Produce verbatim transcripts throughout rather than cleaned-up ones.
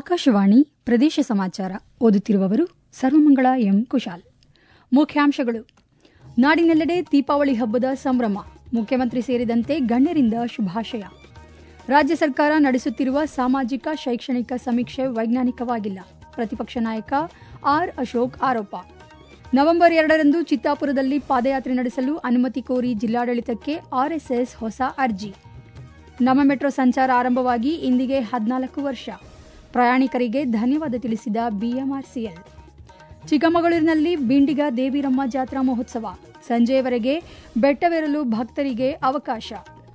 ಆಕಾಶವಾಣಿ ಪ್ರದೇಶ ಸಮಾಚಾರ ಓದುತ್ತಿರುವವರು ಸರ್ವಮಂಗಳ ಎಂ ಕುಶಾಲ್. ಮುಖ್ಯಾಂಶಗಳು: ನಾಡಿನೆಲ್ಲೆಡೆ ದೀಪಾವಳಿ ಹಬ್ಬದ ಸಂಭ್ರಮ, ಮುಖ್ಯಮಂತ್ರಿ ಸೇರಿದಂತೆ ಗಣ್ಯರಿಂದ ಶುಭಾಶಯ. ರಾಜ್ಯ ಸರ್ಕಾರ ನಡೆಸುತ್ತಿರುವ ಸಾಮಾಜಿಕ ಶೈಕ್ಷಣಿಕ ಸಮೀಕ್ಷೆ ವೈಜ್ಞಾನಿಕವಾಗಿಲ್ಲ, ಪ್ರತಿಪಕ್ಷ ನಾಯಕ ಆರ್ ಅಶೋಕ್ ಆರೋಪ. ನವೆಂಬರ್ ಎರಡರಂದು ಚಿತ್ತಾಪುರದಲ್ಲಿ ಪಾದಯಾತ್ರೆ ನಡೆಸಲು ಅನುಮತಿ ಕೋರಿ ಜಿಲ್ಲಾಡಳಿತಕ್ಕೆ ಆರ್ಎಸ್ಎಸ್ ಹೊಸ ಅರ್ಜಿ. ನಮ್ಮ ಮೆಟ್ರೋ ಸಂಚಾರ ಆರಂಭವಾಗಿ ಇಂದಿಗೆ ಹದಿನಾಲ್ಕು ವರ್ಷ. ಪ್ರಯಾಣಿಕರಿಗೆ ಧನ್ಯವಾದ ತಿಳಿಸಿದ ಬಿಎಂಆರ್ಸಿಎಲ್. ಚಿಕ್ಕಮಗಳೂರಿನಲ್ಲಿ ಬಿಂಡಿಗ ದೇವಿರಮ್ಮ ಜಾತ್ರಾ ಮಹೋತ್ಸವ, ಸಂಜೆಯವರೆಗೆ ಬೆಟ್ಟವೇರಲು ಭಕ್ತರಿಗೆ ಅವಕಾಶ.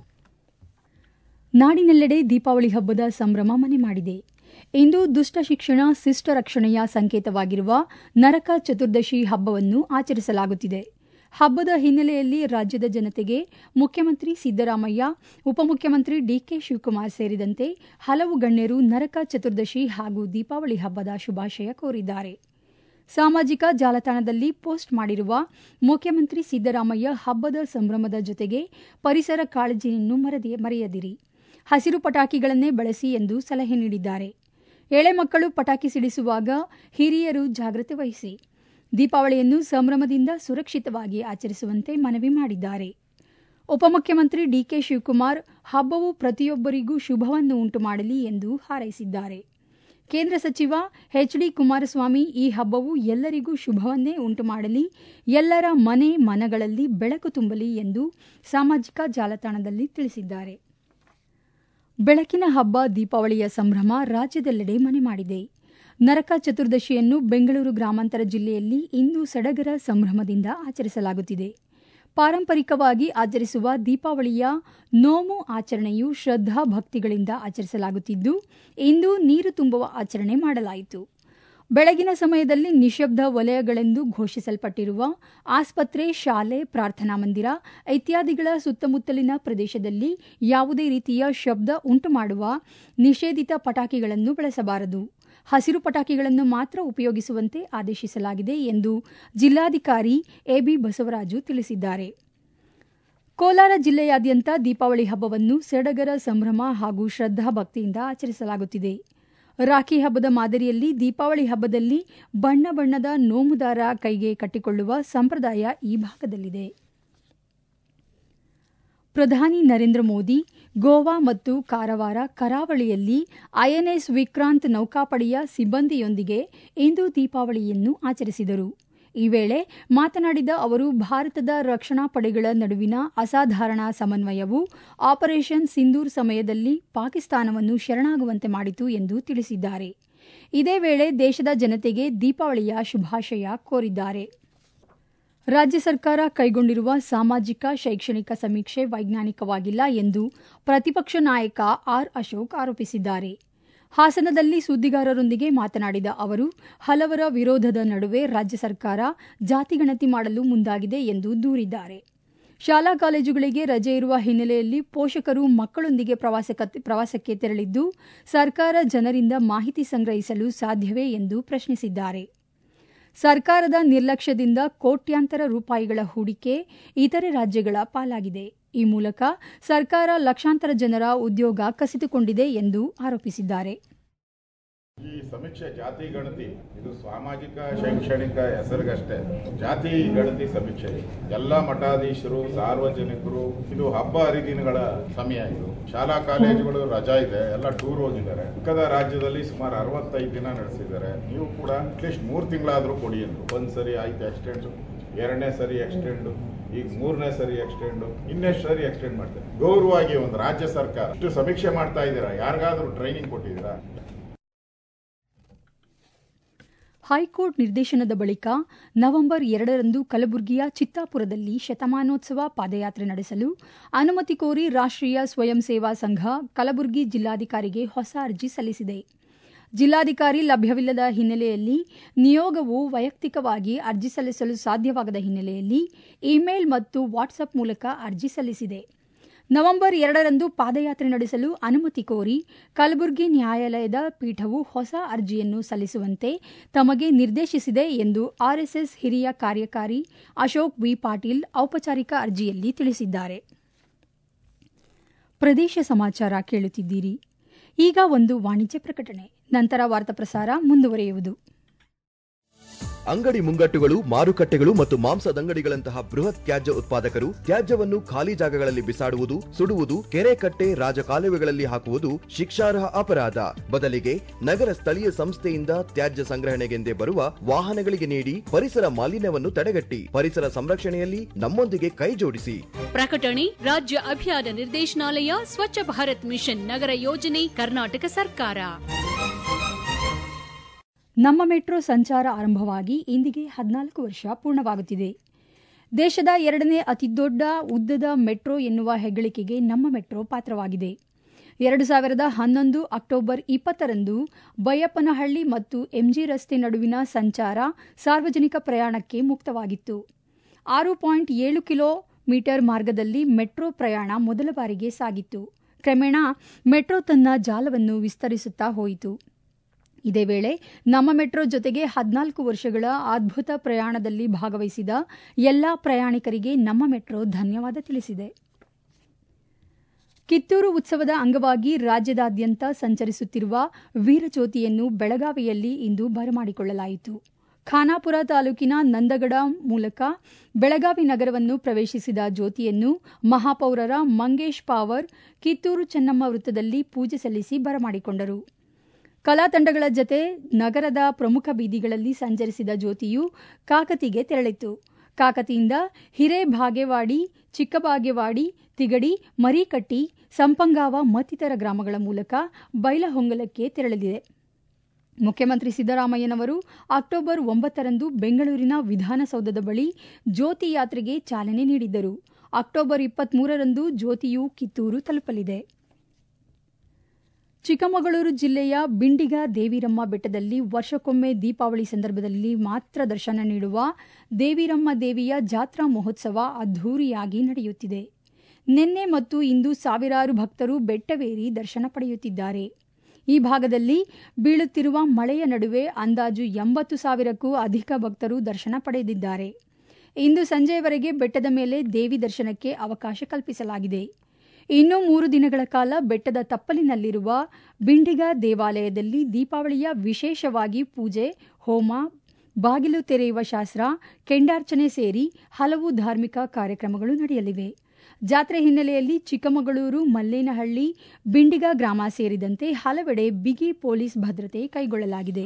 ನಾಡಿನೆಲ್ಲೆಡೆ ದೀಪಾವಳಿ ಹಬ್ಬದ ಸಂಭ್ರಮ ಮನೆ ಮಾಡಿದೆ. ಇಂದು ದುಷ್ಟ ಶಿಕ್ಷಣ ಶಿಷ್ಟ ರಕ್ಷಣೆಯ ಸಂಕೇತವಾಗಿರುವ ನರಕ ಚತುರ್ದಶಿ ಹಬ್ಬವನ್ನು ಆಚರಿಸಲಾಗುತ್ತಿದೆ. ಹಬ್ಬದ ಹಿನ್ನೆಲೆಯಲ್ಲಿ ರಾಜ್ಯದ ಜನತೆಗೆ ಮುಖ್ಯಮಂತ್ರಿ ಸಿದ್ದರಾಮಯ್ಯ, ಉಪಮುಖ್ಯಮಂತ್ರಿ ಡಿಕೆ ಶಿವಕುಮಾರ್ ಸೇರಿದಂತೆ ಹಲವು ಗಣ್ಯರು ನರಕ ಚತುರ್ದಶಿ ಹಾಗೂ ದೀಪಾವಳಿ ಹಬ್ಬದ ಶುಭಾಶಯ ಕೋರಿದ್ದಾರೆ. ಸಾಮಾಜಿಕ ಜಾಲತಾಣದಲ್ಲಿ ಪೋಸ್ಟ್ ಮಾಡಿರುವ ಮುಖ್ಯಮಂತ್ರಿ ಸಿದ್ದರಾಮಯ್ಯ ಹಬ್ಬದ ಸಂಭ್ರಮದ ಜೊತೆಗೆ ಪರಿಸರ ಕಾಳಜಿಯನ್ನು ಮರೆಯದಿರಿ, ಹಸಿರು ಪಟಾಕಿಗಳನ್ನೇ ಬಳಸಿ ಎಂದು ಸಲಹೆ ನೀಡಿದ್ದಾರೆ. ಎಳೆ ಮಕ್ಕಳು ಪಟಾಕಿ ಸಿಡಿಸುವಾಗ ಹಿರಿಯರು ಜಾಗ್ರತೆ ವಹಿಸಿ, ದೀಪಾವಳಿಯನ್ನು ಸಂಭ್ರಮದಿಂದ ಸುರಕ್ಷಿತವಾಗಿ ಆಚರಿಸುವಂತೆ ಮನವಿ ಮಾಡಿದ್ದಾರೆ. ಉಪಮುಖ್ಯಮಂತ್ರಿ ಡಿಕೆ ಶಿವಕುಮಾರ್ ಹಬ್ಬವು ಪ್ರತಿಯೊಬ್ಬರಿಗೂ ಶುಭವನ್ನು ಉಂಟು ಮಾಡಲಿ ಎಂದು ಹಾರೈಸಿದ್ದಾರೆ. ಕೇಂದ್ರ ಸಚಿವ ಎಚ್ ಡಿ ಕುಮಾರಸ್ವಾಮಿ ಈ ಹಬ್ಬವು ಎಲ್ಲರಿಗೂ ಶುಭವನ್ನೇ ಉಂಟು ಮಾಡಲಿ, ಎಲ್ಲರ ಮನೆ ಮನಗಳಲ್ಲಿ ಬೆಳಕು ತುಂಬಲಿ ಎಂದು ಸಾಮಾಜಿಕ ಜಾಲತಾಣದಲ್ಲಿ ತಿಳಿಸಿದ್ದಾರೆ. ಬೆಳಕಿನ ಹಬ್ಬ ದೀಪಾವಳಿಯ ಸಂಭ್ರಮ ರಾಜ್ಯದೆಲ್ಲೆಡೆ ಮನೆ ಮಾಡಿದೆ. ನರಕ ಚತುರ್ದಶಿಯನ್ನು ಬೆಂಗಳೂರು ಗ್ರಾಮಾಂತರ ಜಿಲ್ಲೆಯಲ್ಲಿ ಇಂದು ಸಡಗರ ಸಂಭ್ರಮದಿಂದ ಆಚರಿಸಲಾಗುತ್ತಿದೆ. ಪಾರಂಪರಿಕವಾಗಿ ಆಚರಿಸುವ ದೀಪಾವಳಿಯ ನೋಮು ಆಚರಣೆಯು ಶ್ರದ್ಧಾ ಭಕ್ತಿಗಳಿಂದ ಆಚರಿಸಲಾಗುತ್ತಿದ್ದು, ಇಂದು ನೀರು ತುಂಬುವ ಆಚರಣೆ ಮಾಡಲಾಯಿತು. ಬೆಳಗಿನ ಸಮಯದಲ್ಲಿ ನಿಶ್ಶಬ್ದ ವಲಯಗಳೆಂದು ಘೋಷಿಸಲ್ಪಟ್ಟಿರುವ ಆಸ್ಪತ್ರೆ, ಶಾಲೆ, ಪ್ರಾರ್ಥನಾ ಮಂದಿರ ಇತ್ಯಾದಿಗಳ ಸುತ್ತಮುತ್ತಲಿನ ಪ್ರದೇಶದಲ್ಲಿ ಯಾವುದೇ ರೀತಿಯ ಶಬ್ದ ಉಂಟುಮಾಡುವ ನಿಷೇಧಿತ ಪಟಾಕಿಗಳನ್ನು ಬಳಸಬಾರದು. ಹಸಿರು ಪಟಾಕಿಗಳನ್ನು ಮಾತ್ರ ಉಪಯೋಗಿಸುವಂತೆ ಆದೇಶಿಸಲಾಗಿದೆ ಎಂದು ಜಿಲ್ಲಾಧಿಕಾರಿ ಎಬಿ ಬಸವರಾಜು ತಿಳಿಸಿದ್ದಾರೆ. ಕೋಲಾರ ಜಿಲ್ಲೆಯಾದ್ಯಂತ ದೀಪಾವಳಿ ಹಬ್ಬವನ್ನು ಸಡಗರ ಸಂಭ್ರಮ ಹಾಗೂ ಶ್ರದ್ಧಾ ಭಕ್ತಿಯಿಂದ ಆಚರಿಸಲಾಗುತ್ತಿದೆ. ರಾಖಿ ಹಬ್ಬದ ಮಾದರಿಯಲ್ಲಿ ದೀಪಾವಳಿ ಹಬ್ಬದಲ್ಲಿ ಬಣ್ಣ ಬಣ್ಣದ ನೋಮುದಾರ ಕೈಗೆ ಕಟ್ಟಿಕೊಳ್ಳುವ ಸಂಪ್ರದಾಯ ಈ ಭಾಗದಲ್ಲಿದೆ. ಪ್ರಧಾನಿ ನರೇಂದ್ರ ಮೋದಿ ಗೋವಾ ಮತ್ತು ಕಾರವಾರ ಕರಾವಳಿಯಲ್ಲಿ ಐಎನ್ಎಸ್ ವಿಕ್ರಾಂತ್ ನೌಕಾಪಡೆಯ ಸಿಬ್ಬಂದಿಯೊಂದಿಗೆ ಇಂದು ದೀಪಾವಳಿಯನ್ನು ಆಚರಿಸಿದರು. ಈ ವೇಳೆ ಮಾತನಾಡಿದ ಅವರು, ಭಾರತದ ರಕ್ಷಣಾ ಪಡೆಗಳ ನಡುವಿನ ಅಸಾಧಾರಣ ಸಮನ್ವಯವು ಆಪರೇಷನ್ ಸಿಂಧೂರ್ ಸಮಯದಲ್ಲಿ ಪಾಕಿಸ್ತಾನವನ್ನು ಶರಣಾಗುವಂತೆ ಮಾಡಿತು ಎಂದು ತಿಳಿಸಿದ್ದಾರೆ. ಇದೇ ವೇಳೆ ದೇಶದ ಜನತೆಗೆ ದೀಪಾವಳಿಯ ಶುಭಾಶಯ ಕೋರಿದ್ದಾರೆ. ರಾಜ್ಯ ಸರ್ಕಾರ ಕೈಗೊಂಡಿರುವ ಸಾಮಾಜಿಕ ಶೈಕ್ಷಣಿಕ ಸಮೀಕ್ಷೆ ವೈಜ್ಞಾನಿಕವಾಗಿಲ್ಲ ಎಂದು ಪ್ರತಿಪಕ್ಷ ನಾಯಕ ಆರ್ ಅಶೋಕ್ ಆರೋಪಿಸಿದ್ದಾರೆ. ಹಾಸನದಲ್ಲಿ ಸುದ್ದಿಗಾರರೊಂದಿಗೆ ಮಾತನಾಡಿದ ಅವರು, ಹಲವರ ವಿರೋಧದ ನಡುವೆ ರಾಜ್ಯ ಸರ್ಕಾರ ಜಾತಿಗಣತಿ ಮಾಡಲು ಮುಂದಾಗಿದೆ ಎಂದು ದೂರಿದ್ದಾರೆ. ಶಾಲಾ ಕಾಲೇಜುಗಳಿಗೆ ರಜೆ ಇರುವ ಹಿನ್ನೆಲೆಯಲ್ಲಿ ಪೋಷಕರು ಮಕ್ಕಳೊಂದಿಗೆ ಪ್ರವಾಸಕ್ಕೆ ತೆರಳಿದ್ದು, ಸರ್ಕಾರ ಜನರಿಂದ ಮಾಹಿತಿ ಸಂಗ್ರಹಿಸಲು ಸಾಧ್ಯವೇ ಎಂದು ಪ್ರಶ್ನಿಸಿದ್ದಾರೆ. ಸರ್ಕಾರದ ನಿರ್ಲಕ್ಷ್ಯದಿಂದ ಕೋಟ್ಯಾಂತರ ರೂಪಾಯಿಗಳ ಹೂಡಿಕೆ ಇತರೆ ರಾಜ್ಯಗಳ ಪಾಲಾಗಿದೆ. ಈ ಮೂಲಕ ಸರ್ಕಾರ ಲಕ್ಷಾಂತರ ಜನರ ಉದ್ಯೋಗ ಕಸಿದುಕೊಂಡಿದೆ ಎಂದು ಆರೋಪಿಸಿದ್ದಾರೆ. ಈ ಸಮೀಕ್ಷೆ ಜಾತಿ ಗಣತಿ ಇದು ಸಾಮಾಜಿಕ ಶೈಕ್ಷಣಿಕ ಹೆಸರಿಗಷ್ಟೇ. ಜಾತಿ ಗಣತಿ ಸಮೀಕ್ಷೆ ಎಲ್ಲ ಮಠಾಧೀಶರು, ಸಾರ್ವಜನಿಕರು, ಇದು ಹಬ್ಬ ಹರಿದಿನಗಳ ಸಮಯ. ಇದು ಶಾಲಾ ಕಾಲೇಜುಗಳು ರಜಾ ಇದೆ, ಎಲ್ಲ ಟೂರ್ ಹೋಗಿದ್ದಾರೆ. ಪಕ್ಕದ ರಾಜ್ಯದಲ್ಲಿ ಸುಮಾರು ಅರವತ್ತೈದು ದಿನ ನಡೆಸಿದ್ದಾರೆ. ನೀವು ಕೂಡ ಅಟ್ಲೀಸ್ಟ್ ಮೂರು ತಿಂಗಳಾದ್ರೂ ಕೊಡಿ ಎಂದು. ಒಂದ್ ಸರಿ ಆಯ್ತು ಎಕ್ಸ್ಟೆಂಡ್, ಎರಡನೇ ಸರಿ ಎಕ್ಸ್ಟೆಂಡ್, ಈಗ ಮೂರನೇ ಸರಿ ಎಕ್ಸ್ಟೆಂಡ್, ಇನ್ನೆಷ್ಟು ಸರಿ ಎಕ್ಸ್ಟೆಂಡ್ ಮಾಡ್ತಾರೆ. ಗೌರವವಾಗಿ ಒಂದು ರಾಜ್ಯ ಸರ್ಕಾರ ಇಷ್ಟು ಸಮೀಕ್ಷೆ ಮಾಡ್ತಾ ಇದ್ದೀರಾ, ಯಾರಿಗಾದ್ರೂ ಟ್ರೈನಿಂಗ್ ಕೊಟ್ಟಿದ್ದೀರಾ? ಹೈಕೋರ್ಟ್ ನಿರ್ದೇಶನದ ಬಳಿಕ ನವೆಂಬರ್ ಎರಡರಂದು ಕಲಬುರಗಿಯ ಚಿತ್ತಾಪುರದಲ್ಲಿ ಶತಮಾನೋತ್ಸವ ಪಾದಯಾತ್ರೆ ನಡೆಸಲು ಅನುಮತಿ ಕೋರಿ ರಾಷ್ಟ್ರೀಯ ಸ್ವಯಂ ಸೇವಾ ಸಂಘ ಕಲಬುರಗಿ ಜಿಲ್ಲಾಧಿಕಾರಿಗೆ ಹೊಸ ಅರ್ಜಿ ಸಲ್ಲಿಸಿದೆ. ಜಿಲ್ಲಾಧಿಕಾರಿ ಲಭ್ಯವಿಲ್ಲದ ಹಿನ್ನೆಲೆಯಲ್ಲಿ ನಿಯೋಗವು ವೈಯಕ್ತಿಕವಾಗಿ ಅರ್ಜಿ ಸಲ್ಲಿಸಲು ಸಾಧ್ಯವಾಗದ ಹಿನ್ನೆಲೆಯಲ್ಲಿ ಇಮೇಲ್ ಮತ್ತು ವಾಟ್ಸ್ಆಪ್ ಮೂಲಕ ಅರ್ಜಿ ಸಲ್ಲಿಸಿದೆ. ನವೆಂಬರ್ ಎರಡರಂದು ಪಾದಯಾತ್ರೆ ನಡೆಸಲು ಅನುಮತಿ ಕೋರಿ ಕಲಬುರಗಿ ನ್ಯಾಯಾಲಯದ ಪೀಠವು ಹೊಸ ಅರ್ಜಿಯನ್ನು ಸಲ್ಲಿಸುವಂತೆ ತಮಗೆ ನಿರ್ದೇಶಿಸಿದೆ ಎಂದು ಆರ್ಎಸ್ಎಸ್ ಹಿರಿಯ ಕಾರ್ಯಕಾರಿ ಅಶೋಕ್ ವಿ ಪಾಟೀಲ್ ಔಪಚಾರಿಕ ಅರ್ಜಿಯಲ್ಲಿ ತಿಳಿಸಿದ್ದಾರೆ. ಪ್ರದೇಶ ಸಮಾಚಾರ ಕೇಳುತ್ತಿದ್ದೀರಿ. ಈಗ ಒಂದು ವಾಣಿಜ್ಯ ಪ್ರಕಟಣೆ. ನಂತರ ವಾರ್ತಾ ಪ್ರಸಾರ ಮುಂದುವರಿಯುವುದು. ಅಂಗಡಿ ಮುಂಗಟ್ಟುಗಳು, ಮಾರುಕಟ್ಟೆಗಳು ಮತ್ತು ಮಾಂಸದಂಗಡಿಗಳಂತಹ ಬೃಹತ್ ತ್ಯಾಜ್ಯ ಉತ್ಪಾದಕರು ತ್ಯಾಜ್ಯವನ್ನು ಖಾಲಿ ಜಾಗಗಳಲ್ಲಿ ಬಿಸಾಡುವುದು, ಸುಡುವುದು, ಕೆರೆ ಕಟ್ಟೆ, ರಾಜಕಾಲುವೆಗಳಲ್ಲಿ ಹಾಕುವುದು ಶಿಕ್ಷಾರ್ಹ ಅಪರಾಧ. ಬದಲಿಗೆ ನಗರ ಸ್ಥಳೀಯ ಸಂಸ್ಥೆಯಿಂದ ತ್ಯಾಜ್ಯ ಸಂಗ್ರಹಣೆಗೆಂದೇ ಬರುವ ವಾಹನಗಳಿಗೆ ನೀಡಿ ಪರಿಸರ ಮಾಲಿನ್ಯವನ್ನು ತಡೆಗಟ್ಟಿ ಪರಿಸರ ಸಂರಕ್ಷಣೆಯಲ್ಲಿ ನಮ್ಮೊಂದಿಗೆ ಕೈ ಜೋಡಿಸಿ. ಪ್ರಕಟಣೆ ರಾಜ್ಯ ಅಭಿಯಾನ ನಿರ್ದೇಶನಾಲಯ, ಸ್ವಚ್ಛ ಭಾರತ್ ಮಿಷನ್ ನಗರ ಯೋಜನೆ, ಕರ್ನಾಟಕ ಸರ್ಕಾರ. ನಮ್ಮ ಮೆಟ್ರೋ ಸಂಚಾರ ಆರಂಭವಾಗಿ ಇಂದಿಗೆ ಹದಿನಾಲ್ಕು ವರ್ಷ ಪೂರ್ಣವಾಗುತ್ತಿದೆ. ದೇಶದ ಎರಡನೇ ಅತಿದೊಡ್ಡ ಉದ್ದದ ಮೆಟ್ರೋ ಎನ್ನುವ ಹೆಗ್ಗಳಿಕೆಗೆ ನಮ್ಮ ಮೆಟ್ರೋ ಪಾತ್ರವಾಗಿದೆ. ಎರಡು ಸಾವಿರದ ಹನ್ನೊಂದು ಅಕ್ಟೋಬರ್ ಇಪ್ಪತ್ತರಂದು ಬೈಯಪ್ಪನಹಳ್ಳಿ ಮತ್ತು ಎಂಜಿ ರಸ್ತೆ ನಡುವಿನ ಸಂಚಾರ ಸಾರ್ವಜನಿಕ ಪ್ರಯಾಣಕ್ಕೆ ಮುಕ್ತವಾಗಿತ್ತು. ಆರು ಪಾಯಿಂಟ್ ಏಳು ಕಿಲೋ ಮೀಟರ್ ಮಾರ್ಗದಲ್ಲಿ ಮೆಟ್ರೋ ಪ್ರಯಾಣ ಮೊದಲ ಬಾರಿಗೆ ಸಾಗಿತ್ತು. ಕ್ರಮೇಣ ಮೆಟ್ರೋ ತನ್ನ ಜಾಲವನ್ನು ವಿಸ್ತರಿಸುತ್ತಾ ಹೋಯಿತು. ಇದೇ ವೇಳೆ ನಮ್ಮ ಮೆಟ್ರೋ ಜೊತೆಗೆ ಹದಿನಾಲ್ಕು ವರ್ಷಗಳ ಅದ್ಭುತ ಪ್ರಯಾಣದಲ್ಲಿ ಭಾಗವಹಿಸಿದ ಎಲ್ಲಾ ಪ್ರಯಾಣಿಕರಿಗೆ ನಮ್ಮ ಮೆಟ್ರೋ ಧನ್ಯವಾದ ತಿಳಿಸಿದೆ. ಕಿತ್ತೂರು ಉತ್ಸವದ ಅಂಗವಾಗಿ ರಾಜ್ಯದಾದ್ಯಂತ ಸಂಚರಿಸುತ್ತಿರುವ ವೀರಜ್ಯೋತಿಯನ್ನು ಬೆಳಗಾವಿಯಲ್ಲಿ ಇಂದು ಬರಮಾಡಿಕೊಳ್ಳಲಾಯಿತು. ಖಾನಾಪುರ ತಾಲೂಕಿನ ನಂದಗಡ ಮೂಲಕ ಬೆಳಗಾವಿ ನಗರವನ್ನು ಪ್ರವೇಶಿಸಿದ ಜ್ಯೋತಿಯನ್ನು ಮಹಾಪೌರರ ಮಂಗೇಶ್ ಪಾವರ್ ಕಿತ್ತೂರು ಚೆನ್ನಮ್ಮ ವೃತ್ತದಲ್ಲಿ ಪೂಜೆ ಸಲ್ಲಿಸಿ ಬರಮಾಡಿಕೊಂಡರು. ಕಲಾ ತಂಡಗಳ ಜತೆ ನಗರದ ಪ್ರಮುಖ ಬೀದಿಗಳಲ್ಲಿ ಸಂಚರಿಸಿದ ಜ್ಯೋತಿಯು ಕಾಕತಿಗೆ ತೆರಳಿತು. ಕಾಕತಿಯಿಂದ ಹಿರೇಬಾಗೇವಾಡಿ, ಚಿಕ್ಕಬಾಗೇವಾಡಿ, ತಿಗಡಿ, ಮರಿಕಟ್ಟಿ, ಸಂಪಂಗಾವ ಮತ್ತಿತರ ಗ್ರಾಮಗಳ ಮೂಲಕ ಬೈಲಹೊಂಗಲಕ್ಕೆ ತೆರಳಿದೆ. ಮುಖ್ಯಮಂತ್ರಿ ಸಿದ್ದರಾಮಯ್ಯನವರು ಅಕ್ಟೋಬರ್ ಒಂಬತ್ತರಂದು ಬೆಂಗಳೂರಿನ ವಿಧಾನಸೌಧದ ಬಳಿ ಜ್ಯೋತಿ ಯಾತ್ರೆಗೆ ಚಾಲನೆ ನೀಡಿದ್ದರು. ಅಕ್ಟೋಬರ್ ಇಪ್ಪತ್ಮೂರರಂದು ಜ್ಯೋತಿಯು ಕಿತ್ತೂರು ತಲುಪಲಿದೆ. ಚಿಕ್ಕಮಗಳೂರು ಜಿಲ್ಲೆಯ ಬಿಂಡಿಗ ದೇವಿರಮ್ಮ ಬೆಟ್ಟದಲ್ಲಿ ವರ್ಷಕ್ಕೊಮ್ಮೆ ದೀಪಾವಳಿ ಸಂದರ್ಭದಲ್ಲಿ ಮಾತ್ರ ದರ್ಶನ ನೀಡುವ ದೇವಿರಮ್ಮ ದೇವಿಯ ಜಾತ್ರಾ ಮಹೋತ್ಸವ ಅದ್ಧೂರಿಯಾಗಿ ನಡೆಯುತ್ತಿದೆ. ನಿನ್ನೆ ಮತ್ತು ಇಂದು ಸಾವಿರಾರು ಭಕ್ತರು ಬೆಟ್ಟವೇರಿ ದರ್ಶನ ಪಡೆಯುತ್ತಿದ್ದಾರೆ. ಈ ಭಾಗದಲ್ಲಿ ಬೀಳುತ್ತಿರುವ ಮಳೆಯ ನಡುವೆ ಅಂದಾಜು ಎಂಬತ್ತು ಸಾವಿರಕ್ಕೂ ಅಧಿಕ ಭಕ್ತರು ದರ್ಶನ ಪಡೆದಿದ್ದಾರೆ. ಇಂದು ಸಂಜೆಯವರೆಗೆ ಬೆಟ್ಟದ ಮೇಲೆ ದೇವಿ ದರ್ಶನಕ್ಕೆ ಅವಕಾಶ ಕಲ್ಪಿಸಲಾಗಿದೆ. ಇನ್ನು ಮೂರು ದಿನಗಳ ಕಾಲ ಬೆಟ್ಟದ ತಪ್ಪಲಿನಲ್ಲಿರುವ ಬಿಂಡಿಗ ದೇವಾಲಯದಲ್ಲಿ ದೀಪಾವಳಿಯ ವಿಶೇಷವಾಗಿ ಪೂಜೆ, ಹೋಮ, ಬಾಗಿಲು ತೆರೆಯುವ ಶಾಸ್ತ್ರ, ಕೆಂಡಾರ್ಚನೆ ಸೇರಿ ಹಲವು ಧಾರ್ಮಿಕ ಕಾರ್ಯಕ್ರಮಗಳು ನಡೆಯಲಿವೆ. ಜಾತ್ರೆ ಹಿನ್ನೆಲೆಯಲ್ಲಿ ಚಿಕ್ಕಮಗಳೂರು, ಮಲ್ಲೇನಹಳ್ಳಿ, ಬಿಂಡಿಗ ಗ್ರಾಮ ಸೇರಿದಂತೆ ಹಲವೆಡೆ ಬಿಗಿ ಪೊಲೀಸ್ ಭದ್ರತೆ ಕೈಗೊಳ್ಳಲಾಗಿದೆ.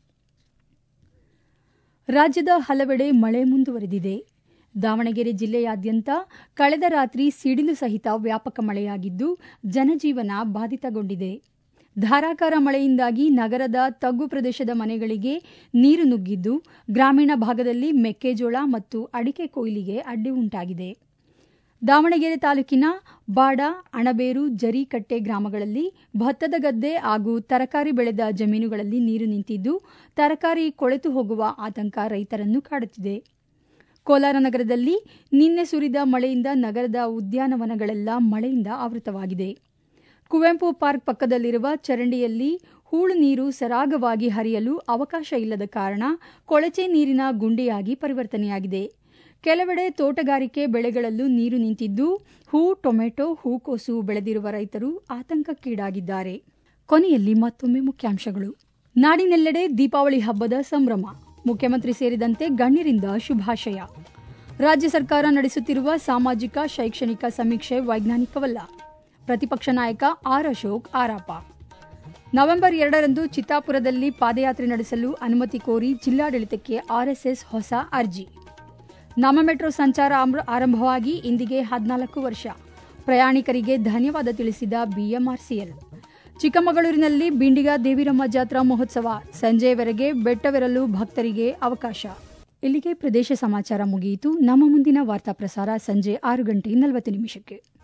ರಾಜ್ಯದ ಹಲವೆಡೆ ಮಳೆ ಮುಂದುವರೆದಿದೆ. ದಾವಣಗೆರೆ ಜಿಲ್ಲೆಯಾದ್ಯಂತ ಕಳೆದ ರಾತ್ರಿ ಸಿಡಿಲು ಸಹಿತ ವ್ಯಾಪಕ ಮಳೆಯಾಗಿದ್ದು ಜನಜೀವನ ಬಾಧಿತಗೊಂಡಿದೆ. ಧಾರಾಕಾರ ಮಳೆಯಿಂದಾಗಿ ನಗರದ ತಗ್ಗು ಪ್ರದೇಶದ ಮನೆಗಳಿಗೆ ನೀರು ನುಗ್ಗಿದ್ದು ಗ್ರಾಮೀಣ ಭಾಗದಲ್ಲಿ ಮೆಕ್ಕೆಜೋಳ ಮತ್ತು ಅಡಿಕೆ ಕೊಯ್ಲಿಗೆ ಅಡ್ಡಿ ಉಂಟಾಗಿದೆ. ದಾವಣಗೆರೆ ತಾಲೂಕಿನ ಬಾಡ, ಅಣಬೇರು, ಜರಿಕಟ್ಟೆ ಗ್ರಾಮಗಳಲ್ಲಿ ಭತ್ತದ ಗದ್ದೆ ಹಾಗೂ ತರಕಾರಿ ಬೆಳೆದ ಜಮೀನುಗಳಲ್ಲಿ ನೀರು ನಿಂತಿದ್ದು ತರಕಾರಿ ಕೊಳೆತು ಹೋಗುವ ಆತಂಕ ರೈತರನ್ನು ಕಾಡುತ್ತಿದೆ. ಕೋಲಾರ ನಗರದಲ್ಲಿ ನಿನ್ನೆ ಸುರಿದ ಮಳೆಯಿಂದ ನಗರದ ಉದ್ಯಾನವನಗಳೆಲ್ಲ ಮಳೆಯಿಂದ ಆವೃತವಾಗಿದೆ. ಕುವೆಂಪು ಪಾರ್ಕ್ ಪಕ್ಕದಲ್ಲಿರುವ ಚರಂಡಿಯಲ್ಲಿ ಹೂಳು ನೀರು ಸರಾಗವಾಗಿ ಹರಿಯಲು ಅವಕಾಶ ಇಲ್ಲದ ಕಾರಣ ಕೊಳಚೆ ನೀರಿನ ಗುಂಡಿಯಾಗಿ ಪರಿವರ್ತನೆಯಾಗಿದೆ. ಕೆಲವೆಡೆ ತೋಟಗಾರಿಕೆ ಬೆಳೆಗಳಲ್ಲೂ ನೀರು ನಿಂತಿದ್ದು ಹೂ, ಟೊಮೆಟೊ, ಹೂಕೋಸು ಬೆಳೆದಿರುವ ರೈತರು ಆತಂಕಕ್ಕೀಡಾಗಿದ್ದಾರೆ. ಕೊನೆಯಲ್ಲಿ ಮತ್ತೊಮ್ಮೆ ಮುಖ್ಯಾಂಶಗಳು. ನಾಡಿನೆಲ್ಲೆಡೆ ದೀಪಾವಳಿ ಹಬ್ಬದ ಸಂಭ್ರಮ. ಮುಖ್ಯಮಂತ್ರಿ ಸೇರಿದಂತೆ ಗಣ್ಯರಿಂದ ಶುಭಾಶಯ. ರಾಜ್ಯ ಸರ್ಕಾರ ನಡೆಸುತ್ತಿರುವ ಸಾಮಾಜಿಕ ಶೈಕ್ಷಣಿಕ ಸಮೀಕ್ಷೆ ವೈಜ್ಞಾನಿಕವಲ್ಲ. ಪ್ರತಿಪಕ್ಷ ನಾಯಕ ಆರ್ ಅಶೋಕ್ ಆರೋಪ. ನವೆಂಬರ್ ಎರಡರಂದು ಚಿತ್ತಾಪುರದಲ್ಲಿ ಪಾದಯಾತ್ರೆ ನಡೆಸಲು ಅನುಮತಿ ಕೋರಿ ಜಿಲ್ಲಾಡಳಿತಕ್ಕೆ ಆರ್ಎಸ್ಎಸ್ ಹೊಸ ಅರ್ಜಿ. ನಮ್ಮ ಮೆಟ್ರೋ ಸಂಚಾರ ಆರಂಭವಾಗಿ ಇಂದಿಗೆ ಹದಿನಾಲ್ಕು ವರ್ಷ. ಪ್ರಯಾಣಿಕರಿಗೆ ಧನ್ಯವಾದ ತಿಳಿಸಿದ ಬಿಎಂಆರ್ಸಿಎಲ್. ಚಿಕ್ಕಮಗಳೂರಿನಲ್ಲಿ ಬಿಂಡಿಗ ದೇವಿರಮ್ಮ ಜಾತ್ರಾ ಮಹೋತ್ಸವ. ಸಂಜೆಯವರೆಗೆ ಬೆಟ್ಟವೆರಲು ಭಕ್ತರಿಗೆ ಅವಕಾಶ. ಇಲ್ಲಿಗೆ ಪ್ರದೇಶ ಸಮಾಚಾರ ಮುಗಿಯಿತು. ನಮ್ಮ ಮುಂದಿನ ವಾರ್ತಾ ಪ್ರಸಾರ ಸಂಜೆ ಆರು ಗಂಟೆ ನಲವತ್ತು ನಿಮಿಷಕ್ಕೆ.